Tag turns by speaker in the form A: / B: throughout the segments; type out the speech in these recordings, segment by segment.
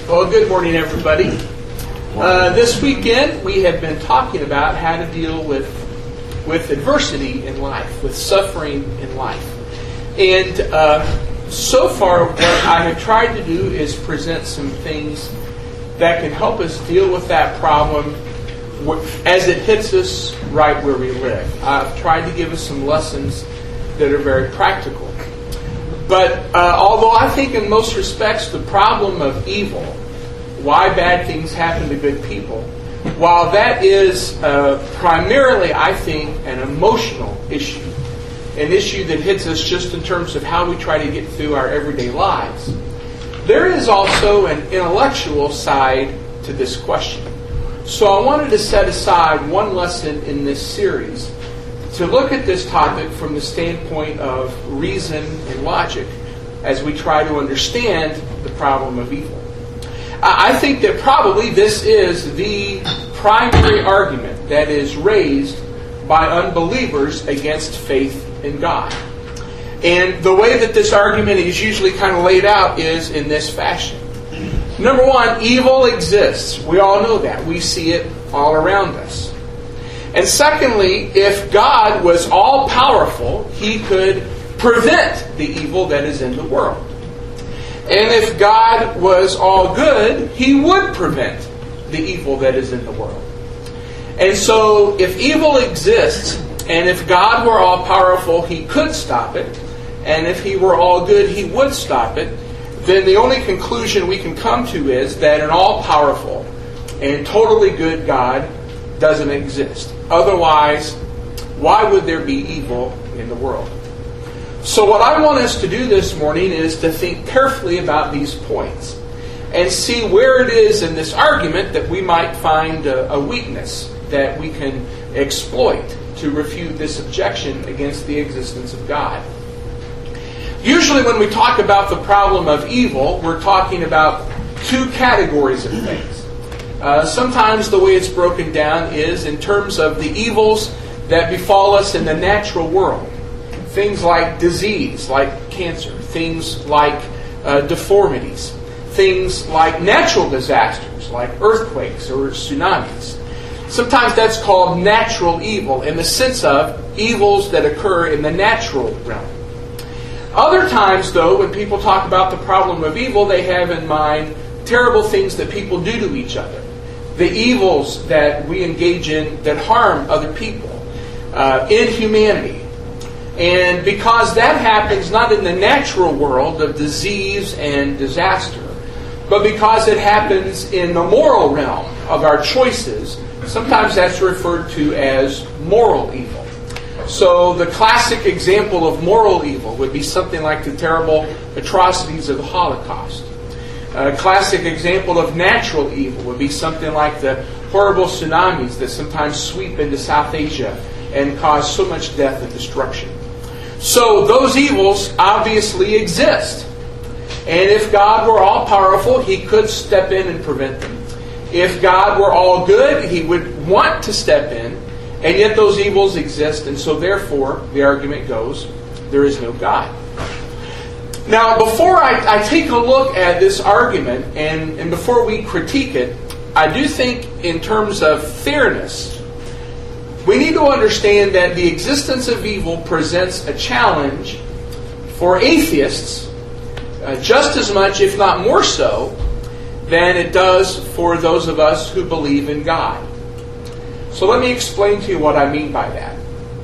A: Well, good morning, everybody. This weekend, we have been talking about how to deal with adversity in life, with suffering in life. And so far, what I have tried to do is present some things that can help us deal with that problem as it hits us right where we live. I've tried to give us some lessons that are very practical. But although I think in most respects the problem of evil, why bad things happen to good people, while that is primarily, I think, an emotional issue, an issue that hits us just in terms of how we try to get through our everyday lives, there is also an intellectual side to this question. So I wanted to set aside one lesson in this series to look at this topic from the standpoint of reason and logic as we try to understand the problem of evil. I think that probably this is the primary argument that is raised by unbelievers against faith in God. And the way that this argument is usually kind of laid out is in this fashion. Number one, evil exists. We all know that. We see it all around us. And secondly, if God was all-powerful, He could prevent the evil that is in the world. And if God was all good, He would prevent the evil that is in the world. And so, if evil exists, and if God were all-powerful, He could stop it, and if He were all good, He would stop it, then the only conclusion we can come to is that an all-powerful and totally good God doesn't exist. Otherwise, why would there be evil in the world? So what I want us to do this morning is to think carefully about these points and see where it is in this argument that we might find a weakness that we can exploit to refute this objection against the existence of God. Usually when we talk about the problem of evil, we're talking about two categories of things. Sometimes the way it's broken down is in terms of the evils that befall us in the natural world. Things like disease, like cancer. Things like deformities. Things like natural disasters, like earthquakes or tsunamis. Sometimes that's called natural evil in the sense of evils that occur in the natural realm. Other times, though, when people talk about the problem of evil, they have in mind terrible things that people do to each other. The evils that we engage in that harm other people, inhumanity. And because that happens not in the natural world of disease and disaster, but because it happens in the moral realm of our choices, sometimes that's referred to as moral evil. So the classic example of moral evil would be something like the terrible atrocities of the Holocaust. A classic example of natural evil would be something like the horrible tsunamis that sometimes sweep into South Asia and cause so much death and destruction. So those evils obviously exist. And if God were all-powerful, He could step in and prevent them. If God were all good, He would want to step in. And yet those evils exist, and so therefore, the argument goes, there is no God. Now, before I take a look at this argument, and before we critique it, I do think in terms of fairness, we need to understand that the existence of evil presents a challenge for atheists just as much, if not more so, than it does for those of us who believe in God. So let me explain to you what I mean by that.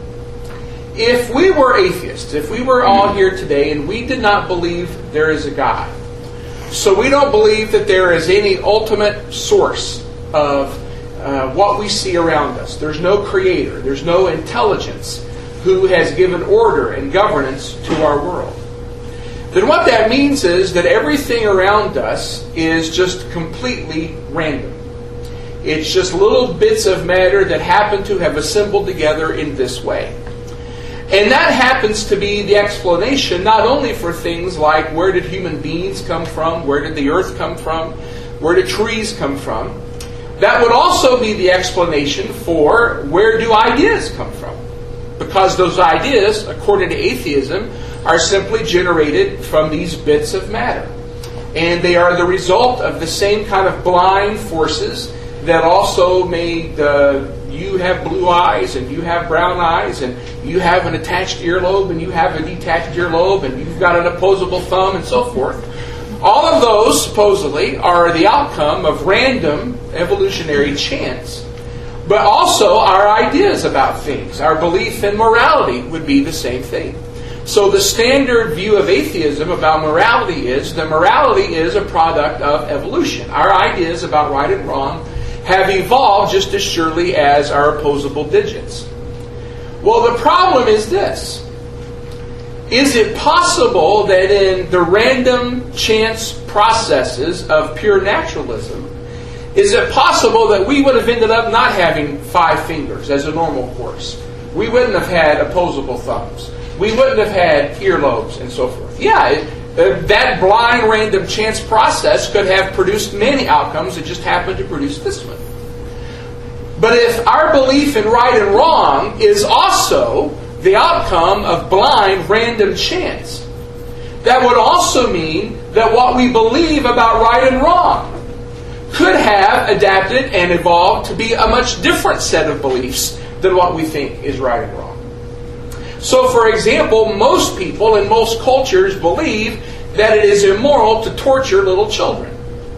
A: If we were atheists, if we were all here today and we did not believe there is a God, so we don't believe that there is any ultimate source of what we see around us. There's no creator. There's no intelligence who has given order and governance to our world. Then what that means is that everything around us is just completely random. It's just little bits of matter that happen to have assembled together in this way. And that happens to be the explanation not only for things like where did human beings come from, where did the earth come from, where did trees come from. That would also be the explanation for where do ideas come from. Because those ideas, according to atheism, are simply generated from these bits of matter. And they are the result of the same kind of blind forces that also made you have blue eyes, and you have brown eyes, and you have an attached earlobe, and you have a detached earlobe, and you've got an opposable thumb, and so forth. All of those, supposedly, are the outcome of random evolutionary chance. But also our ideas about things, our belief in morality would be the same thing. So the standard view of atheism about morality is that morality is a product of evolution. Our ideas about right and wrong have evolved just as surely as our opposable digits. Well, the problem is this. Is it possible that in the random chance processes of pure naturalism, is it possible that we would have ended up not having 5 fingers as a normal course? We wouldn't have had opposable thumbs. We wouldn't have had earlobes and so forth. Yeah, that blind random chance process could have produced many outcomes. It just happened to produce this one. But if our belief in right and wrong is also the outcome of blind random chance, that would also mean that what we believe about right and wrong could have adapted and evolved to be a much different set of beliefs than what we think is right and wrong. So, for example, most people in most cultures believe that it is immoral to torture little children.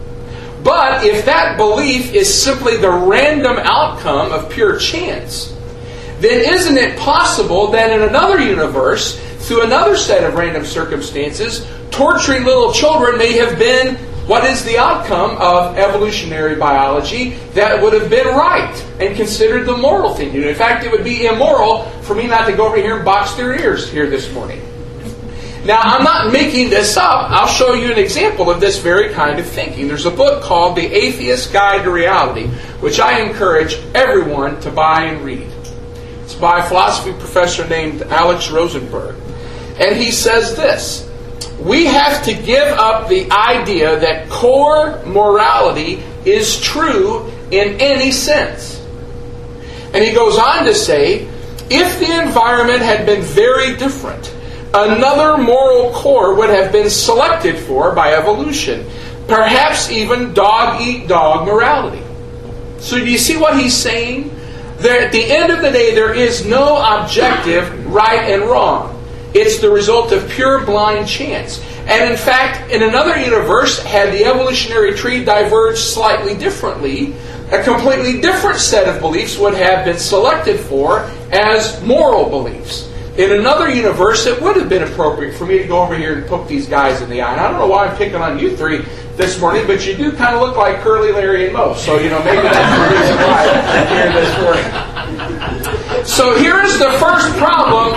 A: But if that belief is simply the random outcome of pure chance, then isn't it possible that in another universe, through another set of random circumstances, torturing little children may have been what is the outcome of evolutionary biology that would have been right and considered the moral thing to do? In fact, it would be immoral for me not to go over here and box their ears here this morning. Now, I'm not making this up. I'll show you an example of this very kind of thinking. There's a book called The Atheist's Guide to Reality, which I encourage everyone to buy and read. It's by a philosophy professor named Alex Rosenberg. And he says this: we have to give up the idea that core morality is true in any sense. And he goes on to say, if the environment had been very different, another moral core would have been selected for by evolution. Perhaps even dog-eat-dog morality. So do you see what he's saying? That at the end of the day, there is no objective right and wrong. It's the result of pure blind chance. And in fact, in another universe, had the evolutionary tree diverged slightly differently, a completely different set of beliefs would have been selected for as moral beliefs. In another universe, it would have been appropriate for me to go over here and poke these guys in the eye. And I don't know why I'm picking on you three this morning, but you do kind of look like Curly, Larry, and Moe. So, maybe that's the reason why I'm here this morning. So here's the first problem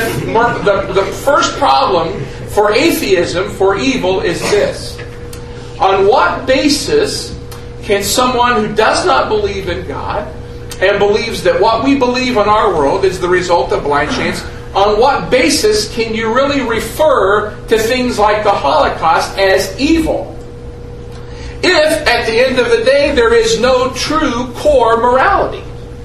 A: with the first problem for atheism, for evil, is this. On what basis can someone who does not believe in God and believes that what we believe in our world is the result of blind chance, on what basis can you really refer to things like the Holocaust as evil? If, at the end of the day, there is no true core morality.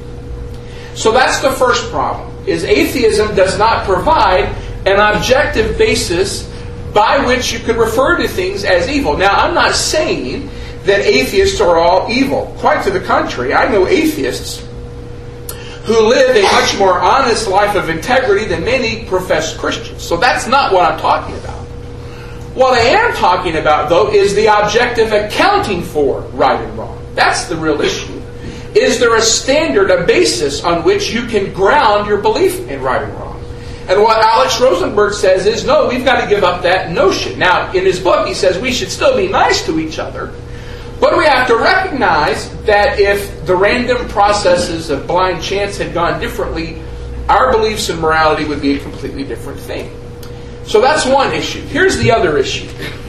A: So that's the first problem, is atheism does not provide an objective basis by which you could refer to things as evil. Now, I'm not saying that atheists are all evil. Quite to the contrary. I know atheists who live a much more honest life of integrity than many professed Christians. So that's not what I'm talking about. What I am talking about, though, is the objective accounting for right and wrong. That's the real issue. Is there a standard, a basis on which you can ground your belief in right and wrong? And what Alex Rosenberg says is, no, we've got to give up that notion. Now, in his book, he says we should still be nice to each other, but we have to recognize that if the random processes of blind chance had gone differently, our beliefs in morality would be a completely different thing. So that's one issue. Here's the other issue.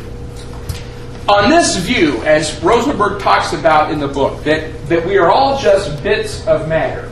A: On this view, as Rosenberg talks about in the book, that we are all just bits of matter.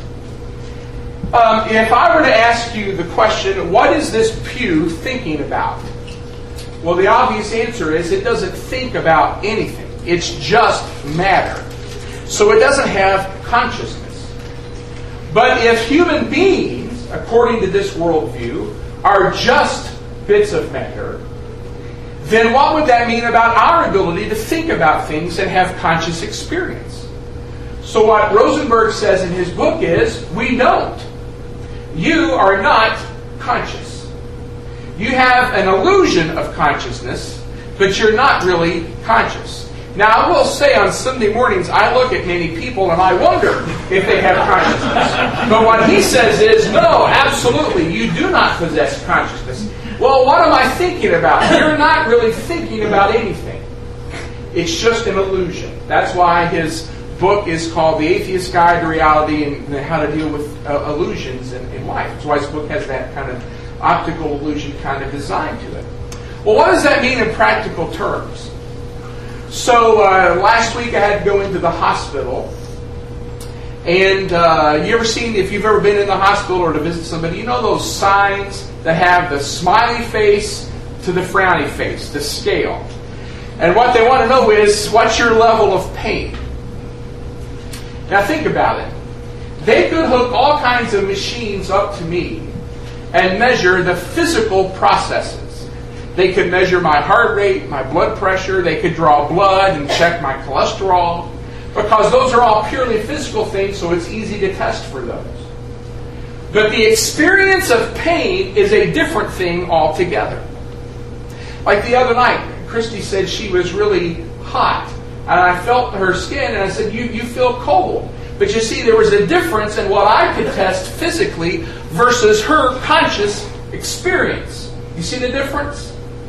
A: If I were to ask you the question, what is this pew thinking about? Well, the obvious answer is it doesn't think about anything. It's just matter. So it doesn't have consciousness. But if human beings, according to this worldview, are just bits of matter, then what would that mean about our ability to think about things and have conscious experience? So what Rosenberg says in his book is, we don't. You are not conscious. You have an illusion of consciousness, but you're not really conscious. Now, I will say on Sunday mornings, I look at many people and I wonder if they have consciousness. But what he says is, no, absolutely, you do not possess consciousness. Well, what am I thinking about? You're not really thinking about anything. It's just an illusion. That's why his book is called The Atheist's Guide to Reality and How to Deal with Illusions in Life. That's why his book has that kind of optical illusion kind of design to it. Well, what does that mean in practical terms? So last week I had to go into the hospital, and you ever seen, if you've ever been in the hospital or to visit somebody, you know those signs that have the smiley face to the frowny face, the scale. And what they want to know is, what's your level of pain? Now think about it. They could hook all kinds of machines up to me and measure the physical processes. They could measure my heart rate, my blood pressure. They could draw blood and check my cholesterol, because those are all purely physical things, so it's easy to test for those. But the experience of pain is a different thing altogether. Like the other night, Christy said she was really hot, and I felt her skin, and I said, you feel cold. But you see, there was a difference in what I could test physically versus her conscious experience. You see the difference?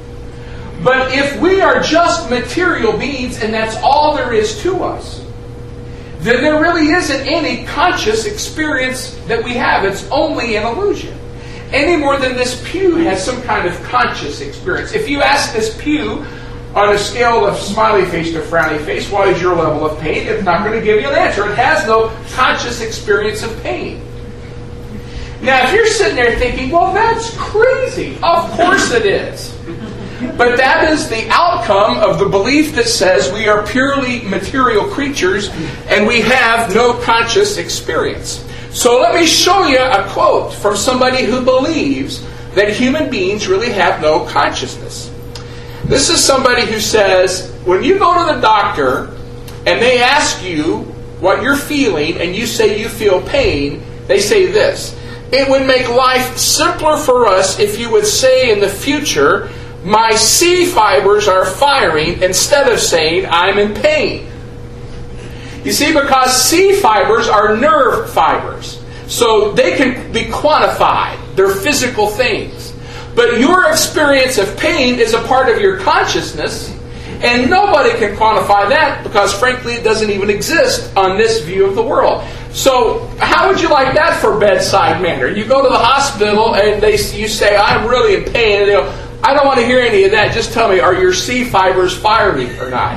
A: But if we are just material beings and that's all there is to us, then there really isn't any conscious experience that we have. It's only an illusion. Any more than this pew has some kind of conscious experience. If you ask this pew on a scale of smiley face to frowny face, what is your level of pain? It's not going to give you an answer. It has no conscious experience of pain. Now, if you're sitting there thinking, well, that's crazy. Of course it is. But that is the outcome of the belief that says we are purely material creatures and we have no conscious experience. So let me show you a quote from somebody who believes that human beings really have no consciousness. This is somebody who says, when you go to the doctor and they ask you what you're feeling and you say you feel pain, they say this: it would make life simpler for us if you would say in the future, my C fibers are firing, instead of saying I'm in pain. You see, because C fibers are nerve fibers, so they can be quantified. They're physical things. But your experience of pain is a part of your consciousness, and nobody can quantify that because, frankly, it doesn't even exist on this view of the world. So how would you like that for bedside manner? You go to the hospital and you say, I'm really in pain, and they go, I don't want to hear any of that. Just tell me, are your C fibers firing or not?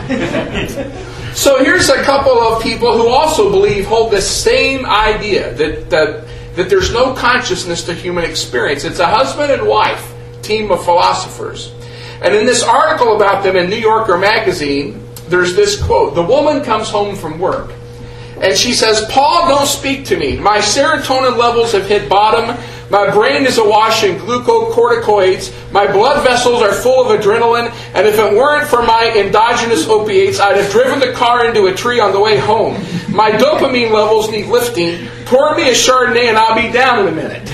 A: So here's a couple of people who also hold this same idea that there's no consciousness to human experience. It's a husband and wife team of philosophers. And in this article about them in New Yorker magazine, there's this quote. The woman comes home from work and she says, Paul, don't speak to me. My serotonin levels have hit bottom. My brain is awash in glucocorticoids. My blood vessels are full of adrenaline. And if it weren't for my endogenous opiates, I'd have driven the car into a tree on the way home. My dopamine levels need lifting. Pour me a Chardonnay and I'll be down in a minute.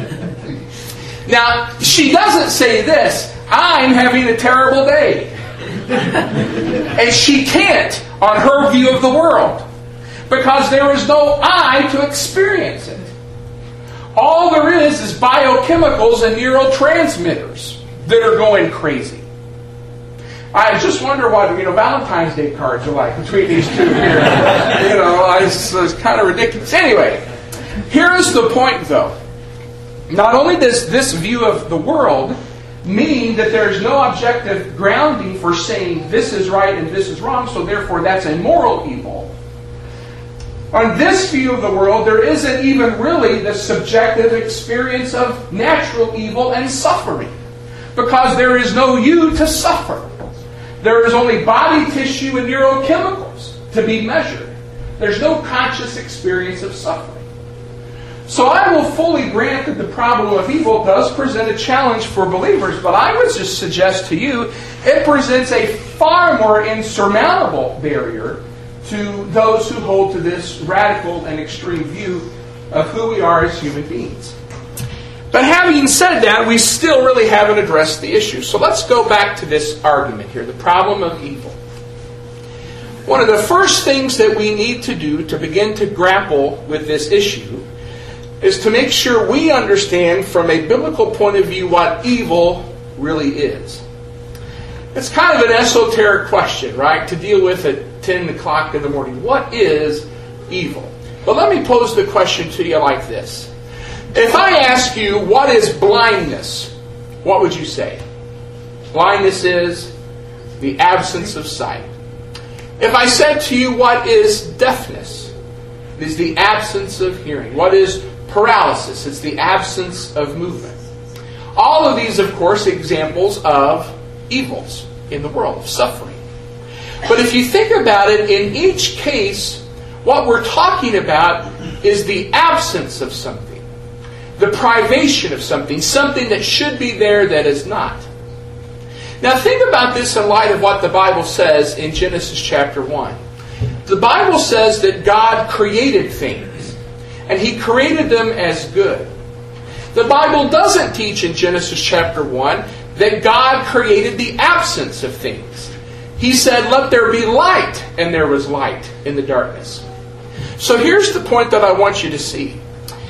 A: Now, she doesn't say this. I'm having a terrible day. And she can't on her view of the world, because there is no I to experience it. All there is biochemicals and neurotransmitters that are going crazy. I just wonder what Valentine's Day cards are like between these two here. It's kind of ridiculous. Anyway, here is the point, though. Not only does this view of the world mean that there's no objective grounding for saying this is right and this is wrong, so therefore that's a moral evil. On this view of the world, there isn't even really the subjective experience of natural evil and suffering, because there is no you to suffer. There is only body tissue and neurochemicals to be measured. There's no conscious experience of suffering. So I will fully grant that the problem of evil does present a challenge for believers, but I would just suggest to you it presents a far more insurmountable barrier to those who hold to this radical and extreme view of who we are as human beings. But having said that, we still really haven't addressed the issue. So let's go back to this argument here, the problem of evil. One of the first things that we need to do to begin to grapple with this issue is to make sure we understand from a biblical point of view what evil really is. It's kind of an esoteric question, right, to deal with at 10 o'clock in the morning. What is evil? But let me pose the question to you like this. If I ask you, what is blindness? What would you say? Blindness is the absence of sight. If I said to you, what is deafness? It is the absence of hearing. What is paralysis? It's the absence of movement. All of these, of course, examples of evils in the world, of suffering. But if you think about it, in each case, what we're talking about is the absence of something, the privation of something, something that should be there that is not. Now think about this in light of what the Bible says in Genesis chapter 1. The Bible says that God created things, and He created them as good. The Bible doesn't teach in Genesis chapter 1 that God created the absence of things. He said, let there be light, and there was light in the darkness. So here's the point that I want you to see.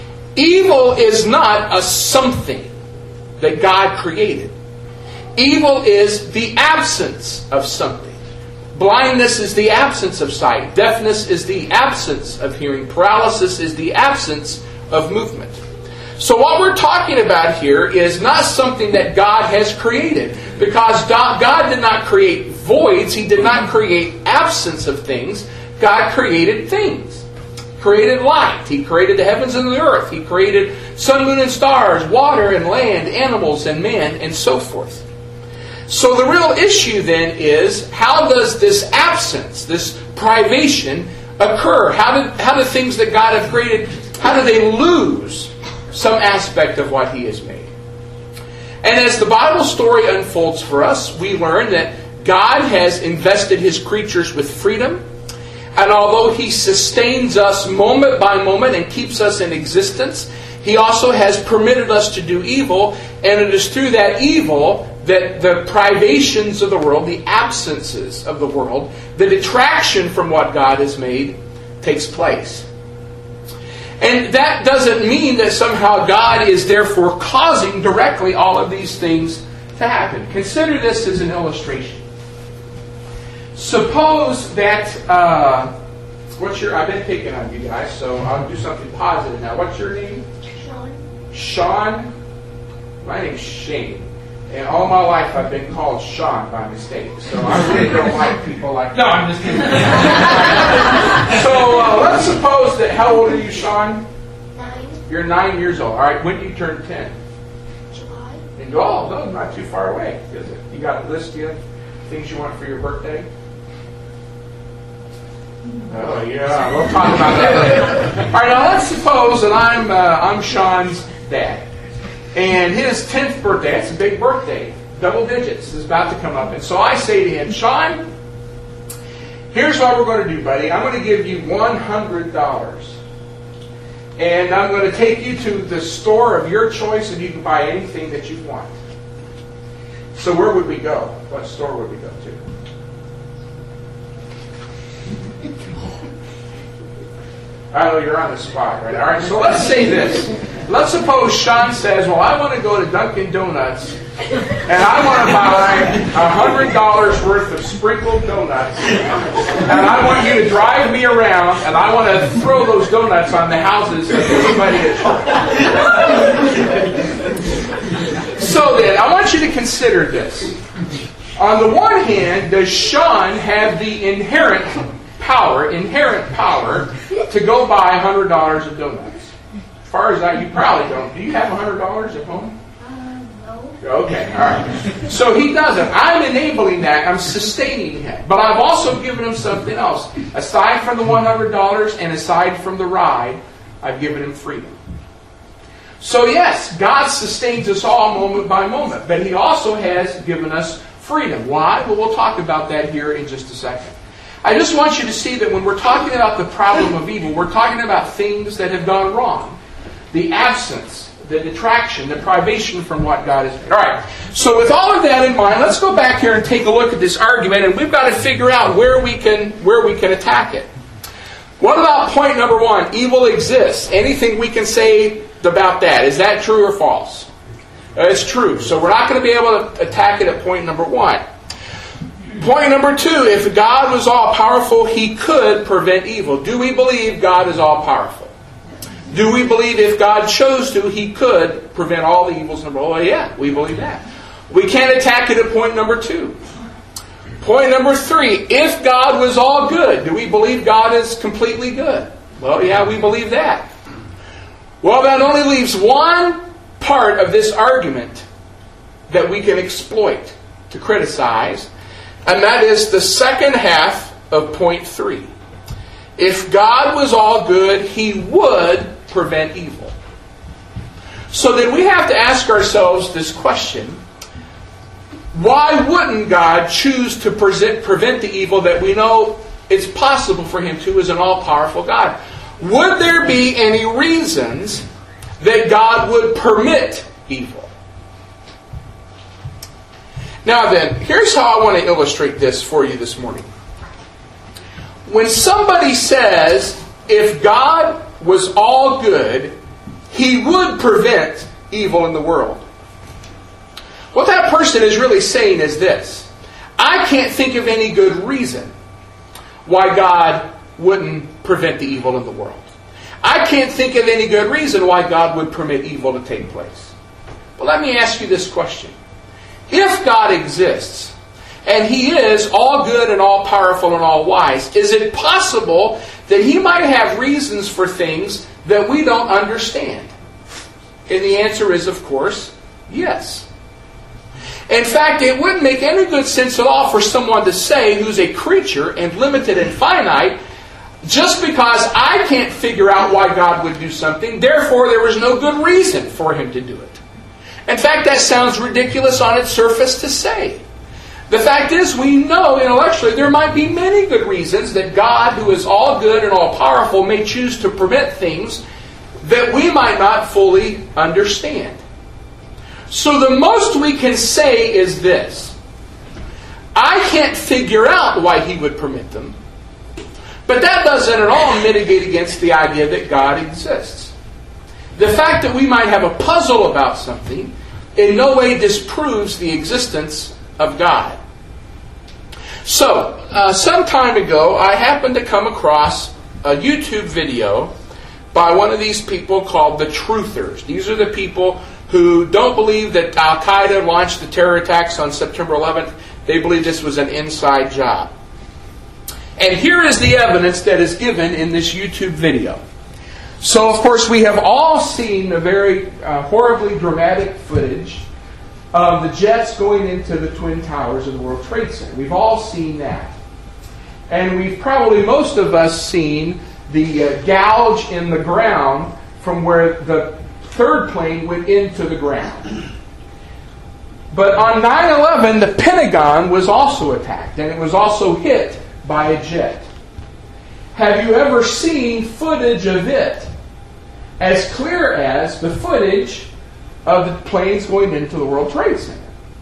A: Evil is not a something that God created. Evil is the absence of something. Blindness is the absence of sight. Deafness is the absence of hearing. Paralysis is the absence of movement. So what we're talking about here is not something that God has created. Because God did not create voids. He did not create absence of things. God created things. He created light. He created the heavens and the earth. He created sun, moon, and stars, water and land, animals and man, and so forth. So the real issue then is, how does this absence, this privation, occur? How do things that God has created, how do they lose some aspect of what He has made? And as the Bible story unfolds for us, we learn that God has invested His creatures with freedom. And although He sustains us moment by moment and keeps us in existence, He also has permitted us to do evil. And it is through that evil that the privations of the world, the absences of the world, the detraction from what God has made takes place. And that doesn't mean that somehow God is therefore causing directly all of these things to happen. Consider this as an illustration. Suppose that, I've been picking on you guys, so I'll do something positive now. What's your name?
B: Sean.
A: Sean? My name's Shane. And all my life I've been called Sean by mistake. So I really don't like people like that. No, I'm just kidding. So let's suppose that, how old are you, Sean?
B: 9.
A: You're 9 years old. All right, when do you turn 10?
B: July.
A: And oh, no, not too far away, is it? You got a list of things you want for your birthday? Oh, yeah, we'll talk about that later. All right, now let's suppose that I'm Sean's dad. And his 10th birthday, that's a big birthday, double digits, is about to come up. And so I say to him, Sean, here's what we're going to do, buddy. I'm going to give you $100. And I'm going to take you to the store of your choice, and you can buy anything that you want. So where would we go? What store would we go to? I know you're on the spot, right? All right, so let's say this. Let's suppose Sean says, well, I want to go to Dunkin' Donuts, and I want to buy $100 worth of sprinkled donuts, and I want you to drive me around, and I want to throw those donuts on the houses of everybody at So then, I want you to consider this. On the one hand, does Sean have the inherent power to go buy $100 of donuts? As far as that, you probably don't. Do you have $100 at home?
B: No.
A: Okay, all right. So he doesn't. I'm enabling that. I'm sustaining him. But I've also given him something else. Aside from the $100 and aside from the ride, I've given him freedom. So yes, God sustains us all moment by moment, but He also has given us freedom. Why? Well, we'll talk about that here in just a second. I just want you to see that when we're talking about the problem of evil, we're talking about things that have gone wrong. The absence, the detraction, the privation from what God has made. All right, so with all of that in mind, let's go back here and take a look at this argument, and we've got to figure out where we can attack it. What about point number 1? Evil exists. Anything we can say about that? Is that true or false? It's true. So we're not going to be able to attack it at point number 1. Point number 2, if God was all-powerful, He could prevent evil. Do we believe God is all-powerful? Do we believe if God chose to, He could prevent all the evils in the world? Well, yeah, we believe that. We can't attack it at point number 2. Point number 3, if God was all good, do we believe God is completely good? Well, yeah, we believe that. Well, that only leaves one part of this argument that we can exploit, to criticize, and that is the second half of point 3. If God was all good, He would prevent evil. So then we have to ask ourselves this question: why wouldn't God choose to prevent the evil that we know it's possible for Him to as an all-powerful God? Would there be any reasons that God would permit evil? Now then, here's how I want to illustrate this for you this morning. When somebody says, if God was all good, He would prevent evil in the world, what that person is really saying is this: I can't think of any good reason why God wouldn't prevent the evil in the world. I can't think of any good reason why God would permit evil to take place. But let me ask you this question. If God exists, and He is all good and all powerful and all wise, is it possible that He might have reasons for things that we don't understand? And the answer is, of course, yes. In fact, it wouldn't make any good sense at all for someone to say, who's a creature and limited and finite, just because I can't figure out why God would do something, therefore there was no good reason for Him to do it. In fact, that sounds ridiculous on its surface to say. The fact is, we know intellectually there might be many good reasons that God, who is all good and all powerful, may choose to permit things that we might not fully understand. So the most we can say is this: I can't figure out why He would permit them, but that doesn't at all mitigate against the idea that God exists. The fact that we might have a puzzle about something in no way disproves the existence of God. So, some time ago, I happened to come across a YouTube video by one of these people called the Truthers. These are the people who don't believe that Al-Qaeda launched the terror attacks on September 11th. They believe this was an inside job. And here is the evidence that is given in this YouTube video. So, of course, we have all seen the very horribly dramatic footage of the jets going into the Twin Towers of the World Trade Center. We've all seen that. And we've probably, most of us, seen the gouge in the ground from where the third plane went into the ground. But on 9/11, the Pentagon was also attacked, and it was also hit by a jet. Have you ever seen footage of it as clear as the footage of the planes going into the World Trade Center?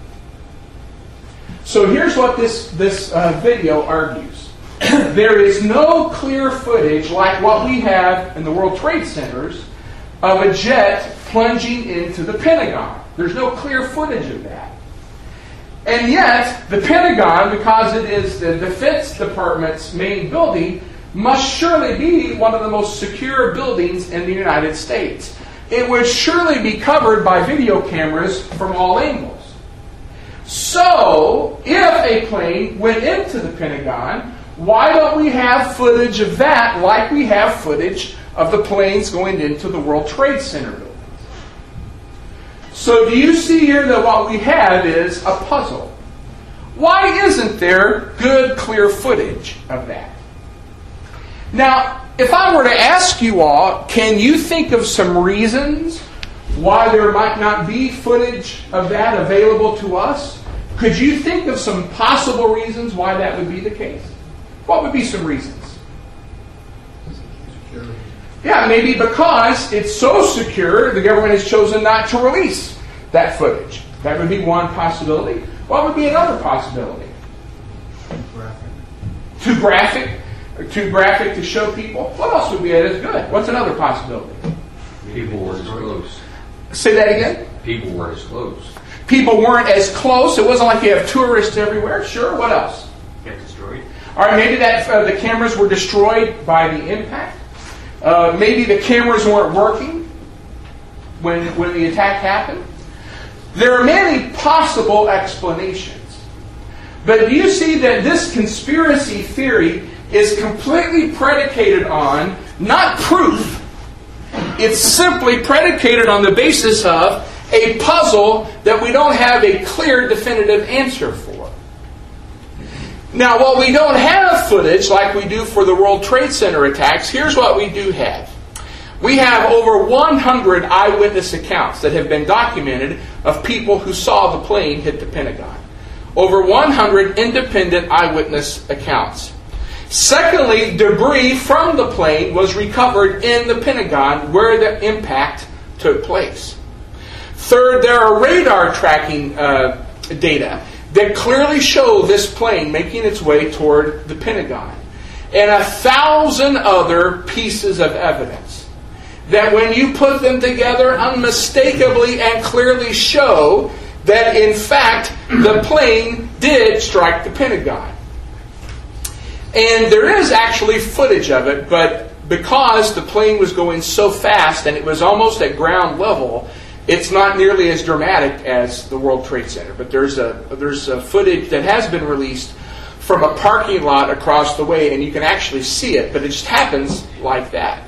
A: So here's what this video argues. There is no clear footage like what we have in the World Trade Centers of a jet plunging into the Pentagon. There's no clear footage of that. And yet, the Pentagon, because it is the Defense Department's main building, must surely be one of the most secure buildings in the United States. It would surely be covered by video cameras from all angles. So, if a plane went into the Pentagon, why don't we have footage of that like we have footage of the planes going into the World Trade Center building? So do you see here that what we have is a puzzle? Why isn't there good, clear footage of that? Now, if I were to ask you all, can you think of some reasons why there might not be footage of that available to us? Could you think of some possible reasons why that would be the case? What would be some reasons? Yeah, maybe because it's so secure, the government has chosen not to release that footage. That would be one possibility. What would be another possibility? Too graphic. Too graphic to show people. What else would be as good? What's another possibility?
C: People weren't as close.
A: Say that again?
C: People weren't as close.
A: People weren't as close. It wasn't like you have tourists everywhere. Sure, what else?
C: Get destroyed.
A: All right, maybe that the cameras were destroyed by the impact. Maybe the cameras weren't working when the attack happened. There are many possible explanations. But do you see that this conspiracy theory is completely predicated on not proof. It's simply predicated on the basis of a puzzle that we don't have a clear, definitive answer for. Now, while we don't have footage like we do for the World Trade Center attacks, here's what we do have. We have over 100 eyewitness accounts that have been documented of people who saw the plane hit the Pentagon. Over 100 independent eyewitness accounts. Secondly, debris from the plane was recovered in the Pentagon where the impact took place. Third, there are radar tracking data that clearly show this plane making its way toward the Pentagon. And 1,000 other pieces of evidence that when you put them together unmistakably and clearly show that in fact the plane did strike the Pentagon. And there is actually footage of it, but because the plane was going so fast and it was almost at ground level, it's not nearly as dramatic as the World Trade Center. But there's a footage that has been released from a parking lot across the way, and you can actually see it, but it just happens like that.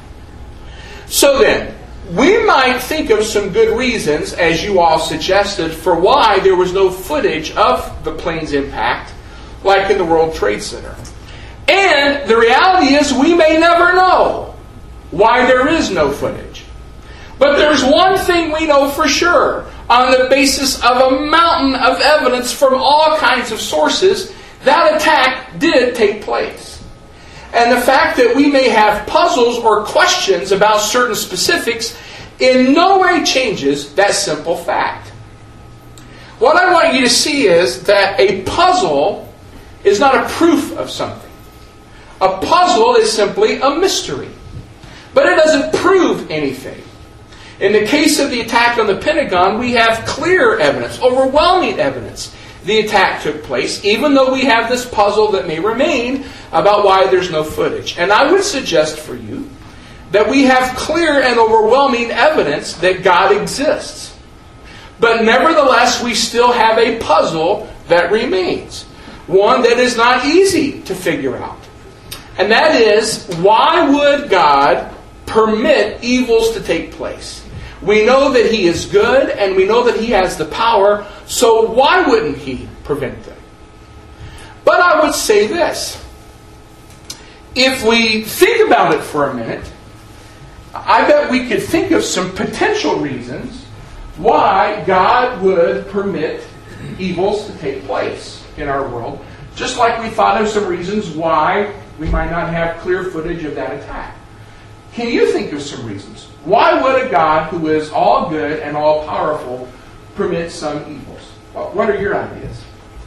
A: So then, we might think of some good reasons, as you all suggested, for why there was no footage of the plane's impact, like in the World Trade Center. And the reality is we may never know why there is no footage. But there's one thing we know for sure, on the basis of a mountain of evidence from all kinds of sources, that attack did take place. And the fact that we may have puzzles or questions about certain specifics in no way changes that simple fact. What I want you to see is that a puzzle is not a proof of something. A puzzle is simply a mystery. But it doesn't prove anything. In the case of the attack on the Pentagon, we have clear evidence, overwhelming evidence. The attack took place, even though we have this puzzle that may remain about why there's no footage. And I would suggest for you that we have clear and overwhelming evidence that God exists. But nevertheless, we still have a puzzle that remains. One that is not easy to figure out. And that is, why would God permit evils to take place? We know that He is good, and we know that He has the power, so why wouldn't He prevent them? But I would say this. If we think about it for a minute, I bet we could think of some potential reasons why God would permit evils to take place in our world, just like we thought of some reasons why we might not have clear footage of that attack. Can you think of some reasons? Why would a God who is all good and all powerful permit some evils? Well, what are your ideas?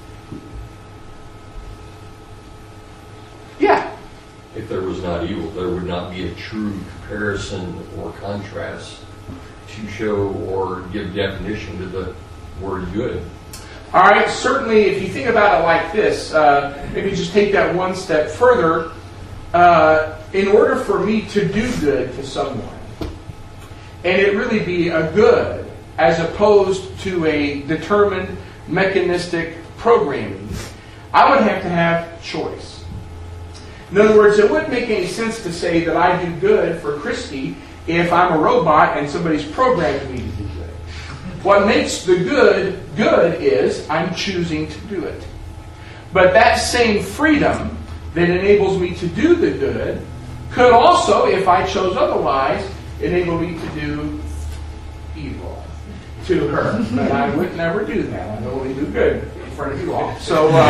A: Yeah.
C: If there was not evil, there would not be a true comparison or contrast to show or give definition to the word good.
A: All right, certainly if you think about it like this, maybe just take that one step further. In order for me to do good to someone, and it really be a good as opposed to a determined mechanistic programming, I would have to have choice. In other words, it wouldn't make any sense to say that I do good for Christy if I'm a robot and somebody's programmed me to do good. What makes the good good is I'm choosing to do it. But that same freedom that enables me to do the good could also, if I chose otherwise, enable me to do evil to her. But I would never do that. I only do good in front of you all. So, all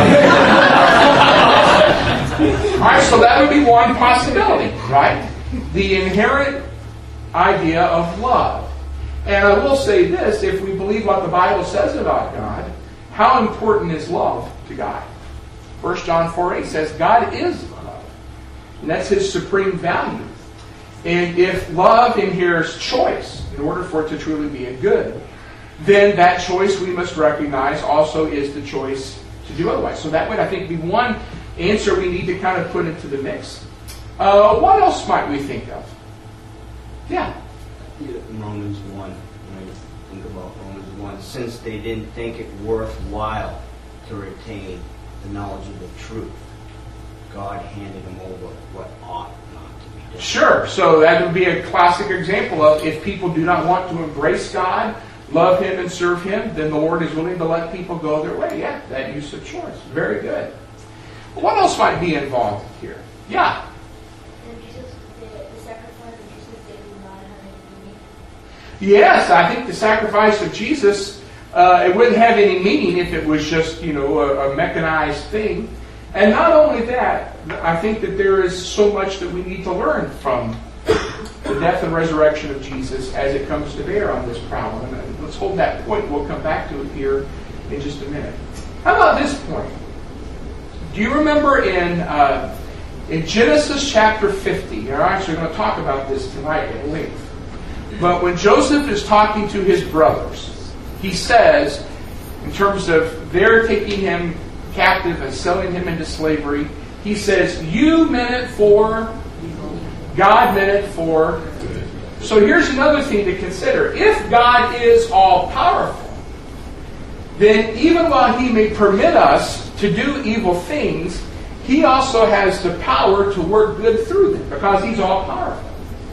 A: right, so that would be one possibility, right? The inherent idea of love. And I will say this, if we believe what the Bible says about God, how important is love to God? 1 John 4:8 says God is love. And that's His supreme value. And if love inheres choice, in order for it to truly be a good, then that choice we must recognize also is the choice to do otherwise. So that would, I think, be one answer we need to kind of put into the mix. What else might we think of? Yeah.
D: Romans 1, when I think about Romans 1, since they didn't think it worthwhile to retain the knowledge of the truth, God handed them over what ought not to be done.
A: Sure. So that would be a classic example of if people do not want to embrace God, love Him and serve Him, then the Lord is willing to let people go their way. Yeah, that use of choice. Very good. What else might be involved here? Yeah.
B: The sacrifice of Jesus did not have any meaning.
A: Yes, I think the sacrifice of Jesus, it wouldn't have any meaning if it was just, a mechanized thing. And not only that, I think that there is so much that we need to learn from the death and resurrection of Jesus as it comes to bear on this problem. And let's hold that point. We'll come back to it here in just a minute. How about this point? Do you remember in Genesis chapter 50, we're actually going to talk about this tonight at length, but when Joseph is talking to his brothers, he says, in terms of their taking him captive and selling him into slavery, he says, you meant it for God meant it for. So here's another thing to consider. If God is all-powerful, then even while He may permit us to do evil things, He also has the power to work good through them because He's all-powerful.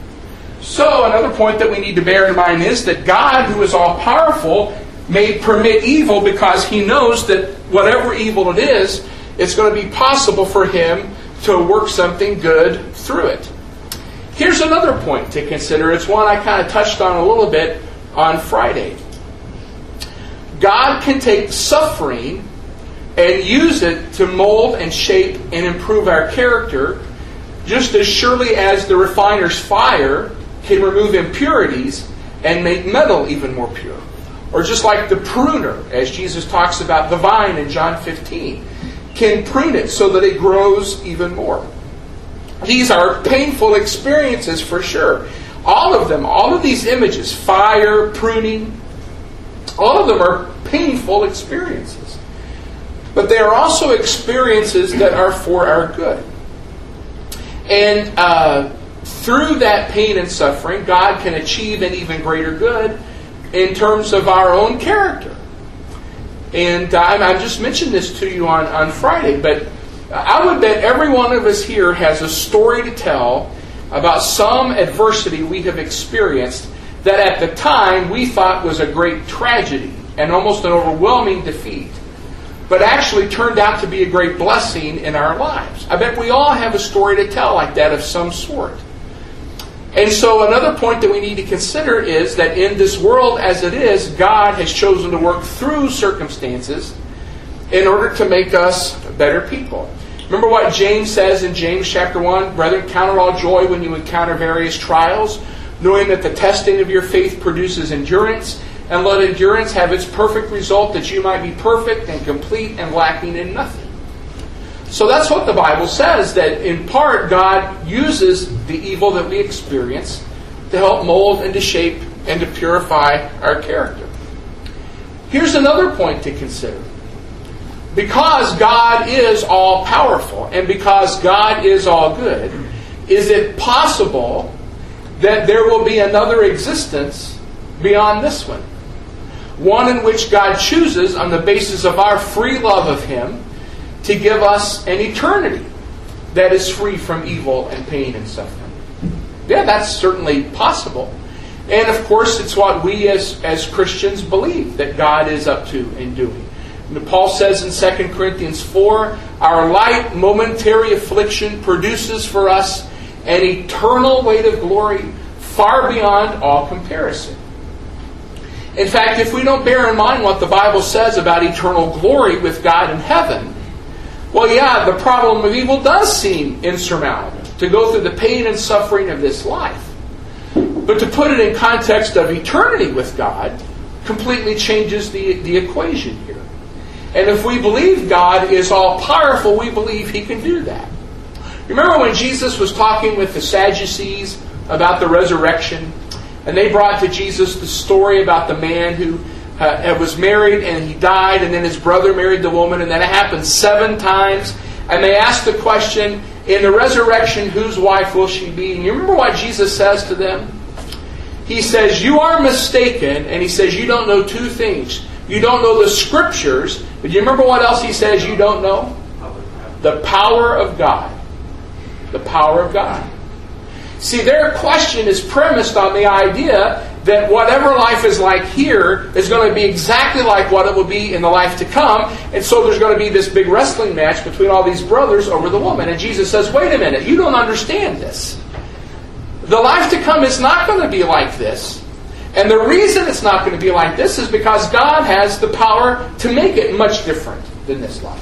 A: So another point that we need to bear in mind is that God, who is all-powerful, may permit evil because He knows that whatever evil it is, it's going to be possible for Him to work something good through it. Here's another point to consider. It's one I kind of touched on a little bit on Friday. God can take suffering and use it to mold and shape and improve our character, just as surely as the refiner's fire can remove impurities and make metal even more pure. Or just like the pruner, as Jesus talks about the vine in John 15, can prune it so that it grows even more. These are painful experiences for sure. All of them, all of these images, fire, pruning, all of them are painful experiences. But they are also experiences that are for our good. And through that pain and suffering, God can achieve an even greater good in terms of our own character. And I just mentioned this to you on Friday, but I would bet every one of us here has a story to tell about some adversity we have experienced that at the time we thought was a great tragedy and almost an overwhelming defeat, but actually turned out to be a great blessing in our lives. I bet we all have a story to tell like that of some sort. And so another point that we need to consider is that in this world as it is, God has chosen to work through circumstances in order to make us better people. Remember what James says in James chapter 1, brethren, count it all joy when you encounter various trials, knowing that the testing of your faith produces endurance, and let endurance have its perfect result, that you might be perfect and complete and lacking in nothing. So that's what the Bible says, that in part God uses the evil that we experience to help mold and to shape and to purify our character. Here's another point to consider. Because God is all-powerful and because God is all good, is it possible that there will be another existence beyond this one? One in which God chooses, on the basis of our free love of Him, to give us an eternity that is free from evil and pain and suffering. Yeah, that's certainly possible. And of course, it's what we as Christians believe that God is up to and doing. And Paul says in 2 Corinthians 4, our light momentary affliction produces for us an eternal weight of glory far beyond all comparison. In fact, if we don't bear in mind what the Bible says about eternal glory with God in heaven, well, yeah, the problem of evil does seem insurmountable, to go through the pain and suffering of this life. But to put it in context of eternity with God completely changes the equation here. And if we believe God is all-powerful, we believe He can do that. Remember when Jesus was talking with the Sadducees about the resurrection? And they brought to Jesus the story about the man who was married and he died, and then his brother married the woman, and then it happened 7 times. And they asked the question, in the resurrection, whose wife will she be? And you remember what Jesus says to them? He says, you are mistaken, and He says, you don't know 2 things. You don't know the Scriptures, but you remember what else He says you don't know? The power of God. The power of God. See, their question is premised on the idea that whatever life is like here is going to be exactly like what it will be in the life to come. And so there's going to be this big wrestling match between all these brothers over the woman. And Jesus says, wait a minute, you don't understand this. The life to come is not going to be like this. And the reason it's not going to be like this is because God has the power to make it much different than this life.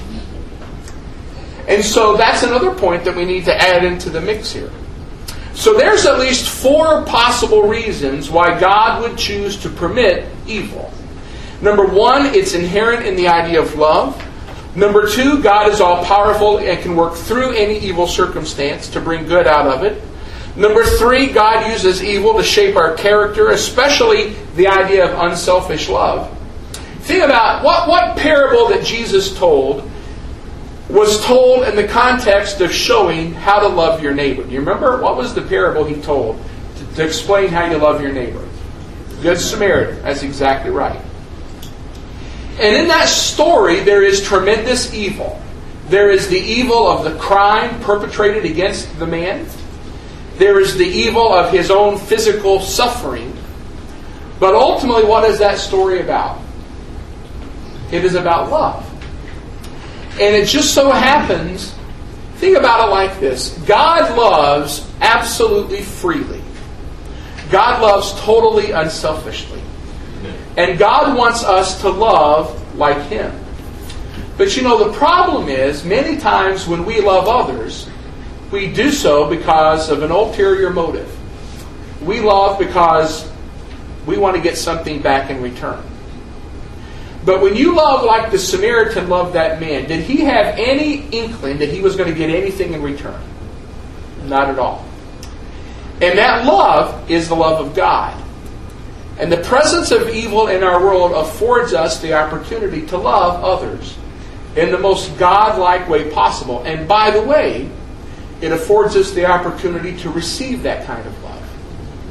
A: And so that's another point that we need to add into the mix here. So there's at least 4 possible reasons why God would choose to permit evil. Number 1, it's inherent in the idea of love. Number 2, God is all-powerful and can work through any evil circumstance to bring good out of it. Number 3, God uses evil to shape our character, especially the idea of unselfish love. Think about what parable that Jesus told was told in the context of showing how to love your neighbor. Do you remember? What was the parable He told to explain how you love your neighbor? Good Samaritan. That's exactly right. And in that story, there is tremendous evil. There is the evil of the crime perpetrated against the man. There is the evil of his own physical suffering. But ultimately, what is that story about? It is about love. And it just so happens, think about it like this. God loves absolutely freely. God loves totally unselfishly. And God wants us to love like Him. But you know, the problem is, many times when we love others, we do so because of an ulterior motive. We love because we want to get something back in return. But when you love like the Samaritan loved that man, did he have any inkling that he was going to get anything in return? Not at all. And that love is the love of God. And the presence of evil in our world affords us the opportunity to love others in the most God-like way possible. And by the way, it affords us the opportunity to receive that kind of love.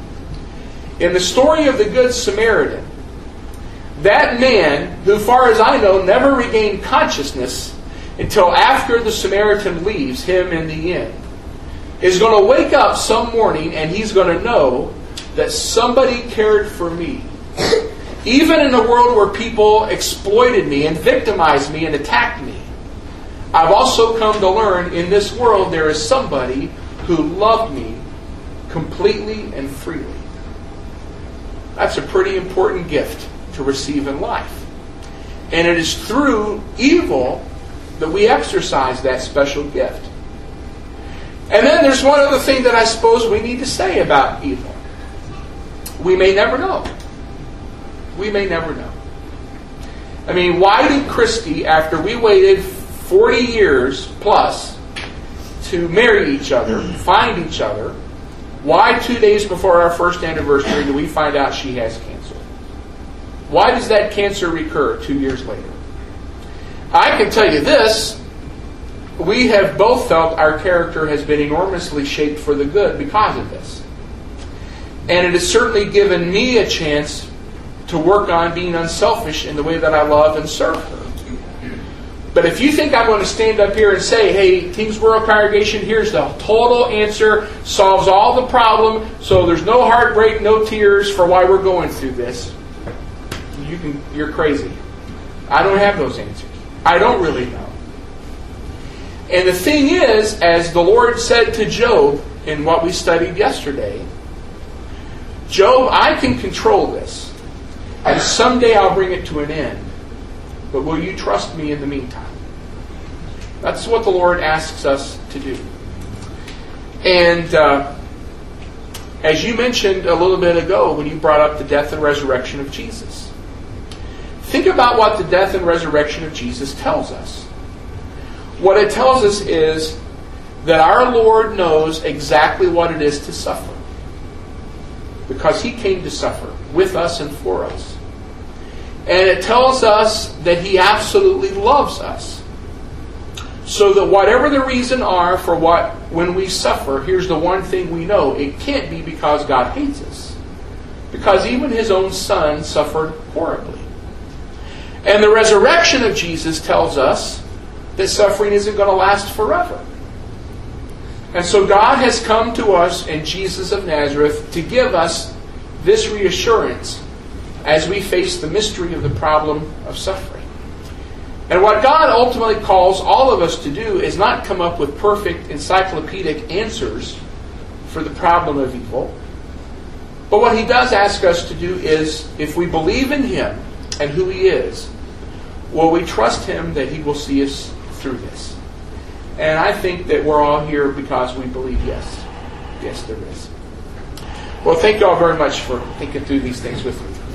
A: In the story of the Good Samaritan, that man, who far as I know, never regained consciousness until after the Samaritan leaves him in the inn, is going to wake up some morning and he's going to know that somebody cared for me. Even in a world where people exploited me and victimized me and attacked me, I've also come to learn in this world there is somebody who loved me completely and freely. That's a pretty important gift to receive in life. And it is through evil that we exercise that special gift. And then there's one other thing that I suppose we need to say about evil. We may never know. We may never know. I mean, why did Christy, after we waited 40 years plus to marry each other, find each other, why 2 days before our first anniversary do we find out she has cancer? Why does that cancer recur 2 years later? I can tell you this. We have both felt our character has been enormously shaped for the good because of this. And it has certainly given me a chance to work on being unselfish in the way that I love and serve her. But if you think I'm going to stand up here and say, hey, Kingsborough Congregation, here's the total answer, solves all the problem, so there's no heartbreak, no tears for why we're going through this, you're crazy. I don't have those answers. I don't really know. And the thing is, as the Lord said to Job in what we studied yesterday, Job, I can control this. and someday I'll bring it to an end. But will you trust me in the meantime? That's what the Lord asks us to do. And as you mentioned a little bit ago when you brought up the death and resurrection of Jesus, think about what the death and resurrection of Jesus tells us. What it tells us is that our Lord knows exactly what it is to suffer, because He came to suffer with us and for us. And it tells us that He absolutely loves us. So that whatever the reason are for when we suffer, here's the one thing we know: it can't be because God hates us. Because even His own Son suffered horribly. And the resurrection of Jesus tells us that suffering isn't going to last forever. And so God has come to us in Jesus of Nazareth to give us this reassurance as we face the mystery of the problem of suffering. And what God ultimately calls all of us to do is not come up with perfect encyclopedic answers for the problem of evil. But what He does ask us to do is, if we believe in Him and who He is, will we trust Him that He will see us through this? And I think that we're all here because we believe yes. Yes, there is. Well, thank you all very much for thinking through these things with me.